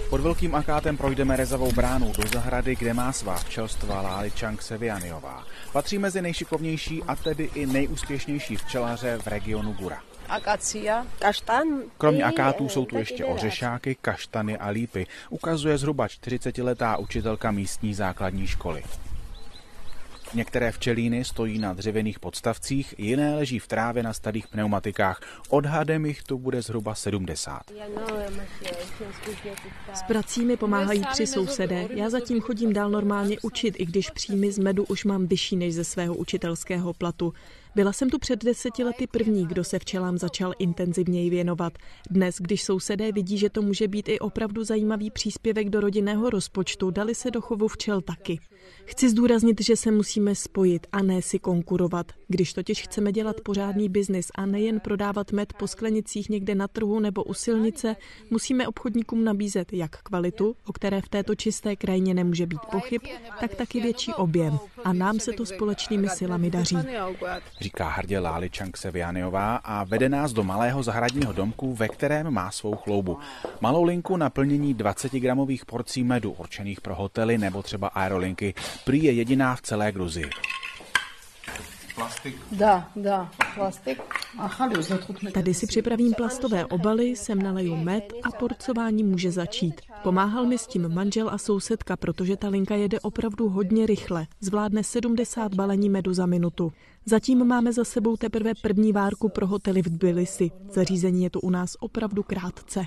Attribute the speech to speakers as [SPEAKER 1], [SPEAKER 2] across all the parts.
[SPEAKER 1] Pod Velkým Akátem projdeme rezavou bránou do zahrady, kde má svá včelstva Láličang Sevianiová. Patří mezi nejšikovnější a tedy i nejúspěšnější včelaře v regionu Gura.
[SPEAKER 2] Akacia, kaštan.
[SPEAKER 1] Kromě akátů jsou tu ještě ořešáky, kaštany a lípy, ukazuje zhruba 40letá učitelka místní základní školy. Některé včelíny stojí na dřevěných podstavcích, jiné leží v trávě na starých pneumatikách. Odhadem jich tu bude zhruba 70.
[SPEAKER 3] S prací mi pomáhají 3 sousedé. Já zatím chodím dál normálně učit, i když příjmy z medu už mám vyšší než ze svého učitelského platu. Byla jsem tu před 10 lety první, kdo se včelám začal intenzivněji věnovat. Dnes, když sousedé vidí, že to může být i opravdu zajímavý příspěvek do rodinného rozpočtu, dali se do chovu včel taky. Chci zdůraznit, že se musíme spojit a ne si konkurovat. Když totiž chceme dělat pořádný biznis a nejen prodávat med po sklenicích někde na trhu nebo u silnice, musíme obchodníkům nabízet jak kvalitu, o které v této čisté krajině nemůže být pochyb, tak taky větší objem. A nám se to společnými silami daří.
[SPEAKER 1] Říká hrdě Láličang Sevianiová a vede nás do malého zahradního domku, ve kterém má svou chloubu. Malou linku na plnění 20gramových porcí medu, určených pro hotely nebo třeba aerolinky. Prý je jediná v celé Gruzii.
[SPEAKER 2] Plastik.
[SPEAKER 3] Tady si připravím plastové obaly, sem naleju med a porcování může začít. Pomáhal mi s tím manžel a sousedka, protože ta linka jede opravdu hodně rychle. Zvládne 70 balení medu za minutu. Zatím máme za sebou teprve první várku pro hotely v Tbilisi. Zařízení je tu u nás opravdu krátce.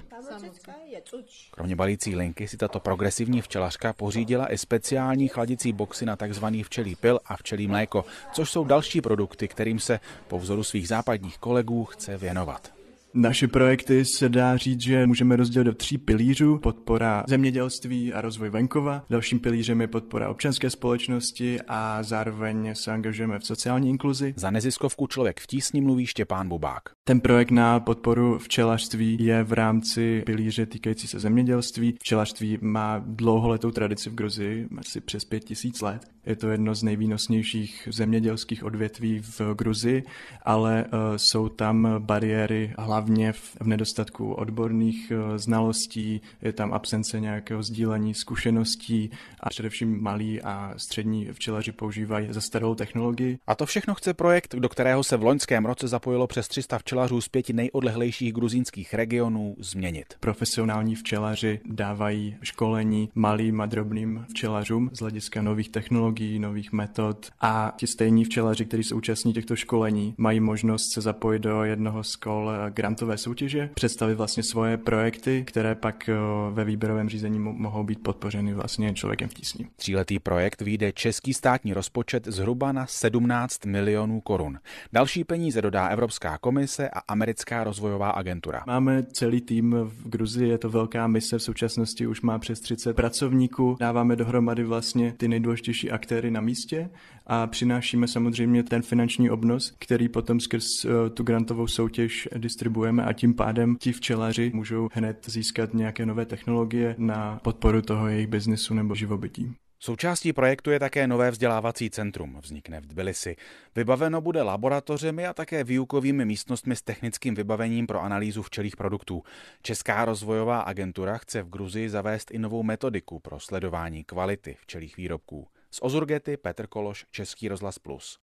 [SPEAKER 1] Kromě balící linky si tato progresivní včelařka pořídila i speciální chladicí boxy na takzvaný včelí pyl a včelí mléko, což jsou další produkty, kterým se po vzoru svých západních kolegů chce věnovat.
[SPEAKER 4] Naše projekty se dá říct, že můžeme rozdělit do 3 pilířů. Podpora zemědělství a rozvoj venkova. Dalším pilířem je podpora občanské společnosti a zároveň se angažujeme v sociální inkluzi.
[SPEAKER 1] Za neziskovku Člověk v tísni mluví Štěpán Bubák.
[SPEAKER 4] Ten projekt na podporu včelařství je v rámci pilíře týkající se zemědělství. Včelařství má dlouholetou tradici v Gruzii, asi přes 5000 let. Je to jedno z nejvýnosnějších zemědělských odvětví v Gruzii, ale jsou tam bariéry hlavně v nedostatku odborných znalostí, je tam absence nějakého sdílení zkušeností a především malí a střední včelaři používají zastaralou technologii.
[SPEAKER 1] A to všechno chce projekt, do kterého se v loňském roce zapojilo přes 300 včelařů z 5 nejodlehlejších gruzínských regionů, změnit.
[SPEAKER 4] Profesionální včelaři dávají školení malým a drobným včelařům z hlediska nových technologií, nových metod a ti stejní včelaři, kteří se účastní těchto školení, mají možnost se zapojit do jednoho z kol grantové soutěže, představit vlastně svoje projekty, které pak ve výběrovém řízení mohou být podpořeny vlastně Člověkem v tísni.
[SPEAKER 1] 3letý projekt vyjde český státní rozpočet zhruba na 17 milionů korun. Další peníze dodá Evropská komise a Americká rozvojová agentura.
[SPEAKER 4] Máme celý tým v Gruzii, je to velká mise, v současnosti už má přes 30 pracovníků. Dáváme dohromady vlastně ty nejdůležitější aktéry na místě a přinášíme samozřejmě ten finanční obnos, který potom skrz tu grantovou soutěž distribuujeme a tím pádem ti včelaři můžou hned získat nějaké nové technologie na podporu toho jejich biznesu nebo živobytí.
[SPEAKER 1] Součástí projektu je také nové vzdělávací centrum. Vznikne v Tbilisi. Vybaveno bude laboratořemi a také výukovými místnostmi s technickým vybavením pro analýzu včelích produktů. Česká rozvojová agentura chce v Gruzii zavést i novou metodiku pro sledování kvality včelích výrobků. Z Ozurgety Petr Kološ, Český rozhlas Plus.